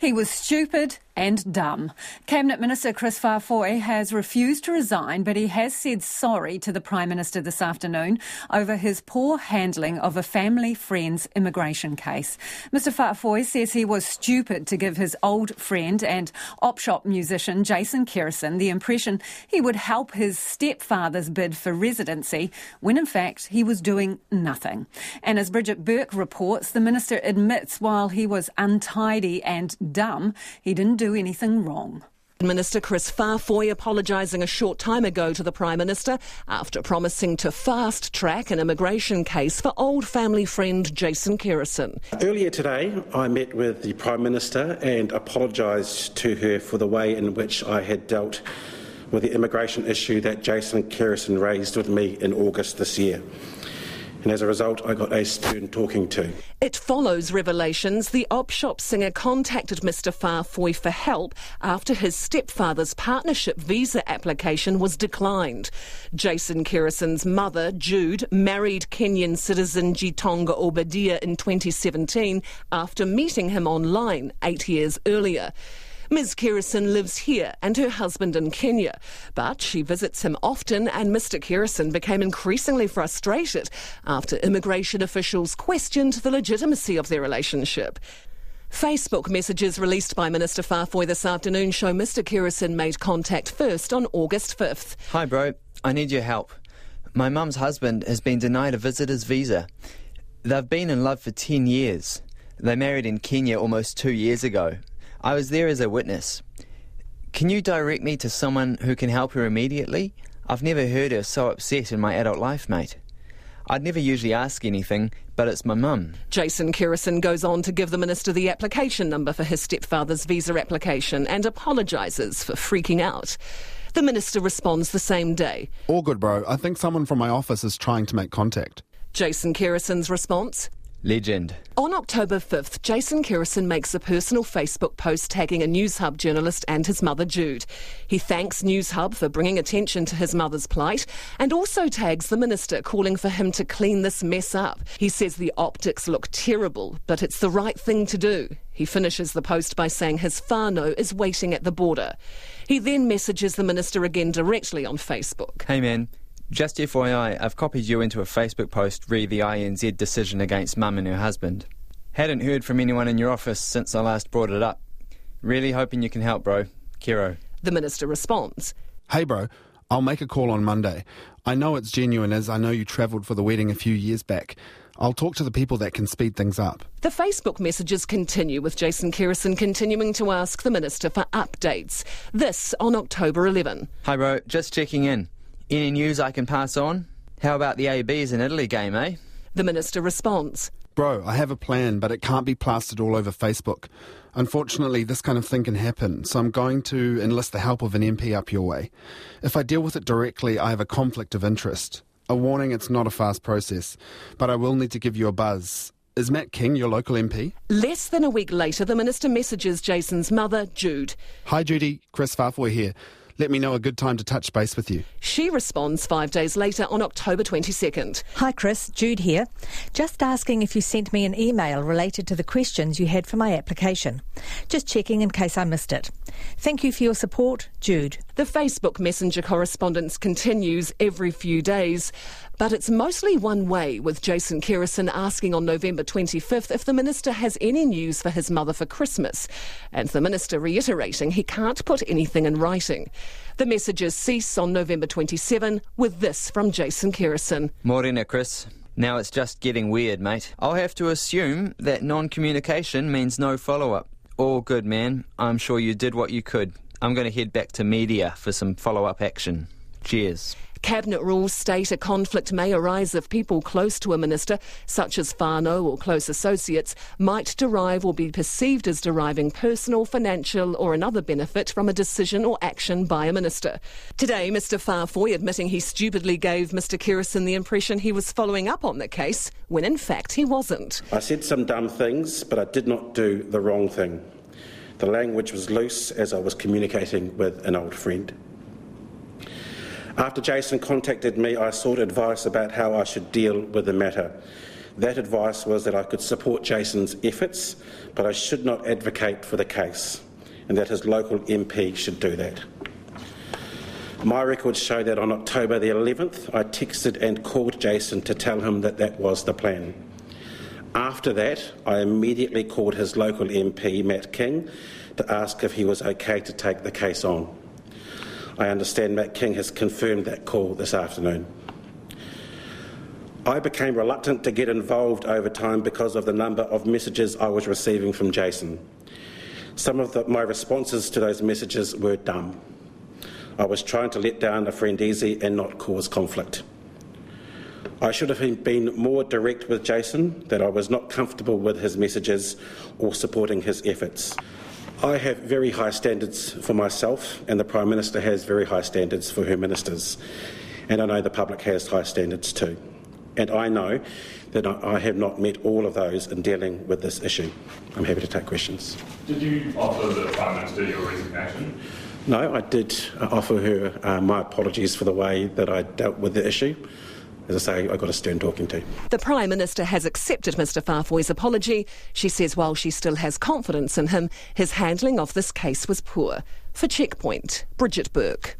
He was stupid and dumb. Cabinet Minister Chris Farfoy has refused to resign, but he has said sorry to the Prime Minister this afternoon over his poor handling of a family friend's immigration case. Mr Farfoy says he was stupid to give his old friend and op-shop musician Jason Kerrison the impression he would help his stepfather's bid for residency when in fact he was doing nothing. And as Bridget Burke reports, the Minister admits while he was untidy and dumb, he didn't do anything wrong. Minister Chris Farfoy apologising a short time ago to the Prime Minister after promising to fast-track an immigration case for old family friend Jason Kerrison. Earlier today, I met with the Prime Minister and apologised to her for the way in which I had dealt with the immigration issue that Jason Kerrison raised with me in August this year. And as a result, I got a stern talking to. It follows revelations the op-shop singer contacted Mr Farfoy for help after his stepfather's partnership visa application was declined. Jason Kerrison's mother, Jude, married Kenyan citizen Gitonga Obadia in 2017 after meeting him online 8 years earlier. Ms Kerrison lives here and her husband in Kenya, but she visits him often and Mr Kerrison became increasingly frustrated after immigration officials questioned the legitimacy of their relationship. Facebook messages released by Minister Farfoy this afternoon show Mr Kerrison made contact first on August 5th. Hi bro, I need your help. My mum's husband has been denied a visitor's visa. They've been in love for 10 years. They married in Kenya almost 2 years ago. I was there as a witness. Can you direct me to someone who can help her immediately? I've never heard her so upset in my adult life, mate. I'd never usually ask anything, but it's my mum. Jason Kerrison goes on to give the Minister the application number for his stepfather's visa application and apologises for freaking out. The Minister responds the same day. All good, bro. I think someone from my office is trying to make contact. Jason Kerrison's response? Legend. On October 5th, Jason Kerrison makes a personal Facebook post tagging a Newshub journalist and his mother Jude. He thanks Newshub for bringing attention to his mother's plight and also tags the Minister, calling for him to clean this mess up. He says the optics look terrible, but it's the right thing to do. He finishes the post by saying his whānau is waiting at the border. He then messages the Minister again directly on Facebook. Hey man. Just FYI, I've copied you into a Facebook post re the INZ decision against Mum and her husband. Hadn't heard from anyone in your office since I last brought it up. Really hoping you can help, bro. Kero. The Minister responds. Hey bro, I'll make a call on Monday. I know it's genuine as I know you travelled for the wedding a few years back. I'll talk to the people that can speed things up. The Facebook messages continue with Jason Kerrison continuing to ask the Minister for updates. This on October 11. Hi bro, just checking in. Any news I can pass on? How about the ABs in Italy game, eh? The Minister responds. Bro, I have a plan, but it can't be plastered all over Facebook. Unfortunately, this kind of thing can happen, so I'm going to enlist the help of an MP up your way. If I deal with it directly, I have a conflict of interest. A warning, it's not a fast process, but I will need to give you a buzz. Is Matt King your local MP? Less than a week later, the Minister messages Jason's mother, Jude. Hi Judy, Chris Farfoy here. Let me know a good time to touch base with you. She responds 5 days later on October 22nd. Hi Chris, Jude here. Just asking if you sent me an email related to the questions you had for my application. Just checking in case I missed it. Thank you for your support, Jude. The Facebook Messenger correspondence continues every few days, but it's mostly one way, with Jason Kerrison asking on November 25th if the Minister has any news for his mother for Christmas, and the Minister reiterating he can't put anything in writing. The messages cease on November 27 with this from Jason Kerrison. Morena, Chris. Now it's just getting weird, mate. I'll have to assume that non-communication means no follow-up. All good, man. I'm sure you did what you could. I'm going to head back to media for some follow-up action. Cheers. Cabinet rules state a conflict may arise if people close to a minister, such as whānau or close associates, might derive or be perceived as deriving personal, financial or another benefit from a decision or action by a minister. Today, Mr Farfoy admitting he stupidly gave Mr Kerrison the impression he was following up on the case, when in fact he wasn't. I said some dumb things, but I did not do the wrong thing. The language was loose as I was communicating with an old friend. After Jason contacted me, I sought advice about how I should deal with the matter. That advice was that I could support Jason's efforts, but I should not advocate for the case, and that his local MP should do that. My records show that on October the 11th, I texted and called Jason to tell him that that was the plan. After that, I immediately called his local MP, Matt King, to ask if he was okay to take the case on. I understand Matt King has confirmed that call this afternoon. I became reluctant to get involved over time because of the number of messages I was receiving from Jason. Some of my responses to those messages were dumb. I was trying to let down a friend easy and not cause conflict. I should have been more direct with Jason that I was not comfortable with his messages or supporting his efforts. I have very high standards for myself, and the Prime Minister has very high standards for her ministers. And I know the public has high standards too. And I know that I have not met all of those in dealing with this issue. I'm happy to take questions. Did you offer the Prime Minister your resignation? No, I did offer her my apologies for the way that I dealt with the issue. As I say, I got a stern talking to. The Prime Minister has accepted Mr Fafoi's apology. She says while she still has confidence in him, his handling of this case was poor. For Checkpoint, Bridget Burke.